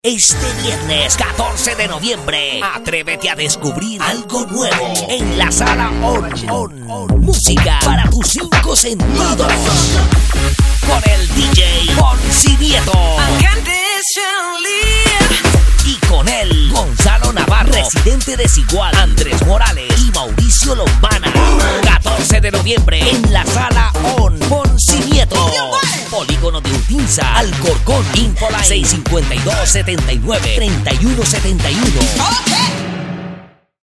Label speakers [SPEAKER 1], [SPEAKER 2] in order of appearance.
[SPEAKER 1] Este viernes 14 de noviembre, atrévete a descubrir algo nuevo en la sala On. Música para tus 5 sentidos. Con el DJ Fonsi Nieto. Y con él, Gonzalo Navarro, Residente Desigual, Andrés Morales y Mauricio Lombana. 14 de noviembre en la sala On. Fonsi Nieto. Polígono de Utinsa, Alcorcón, Infoline 652-79-3171.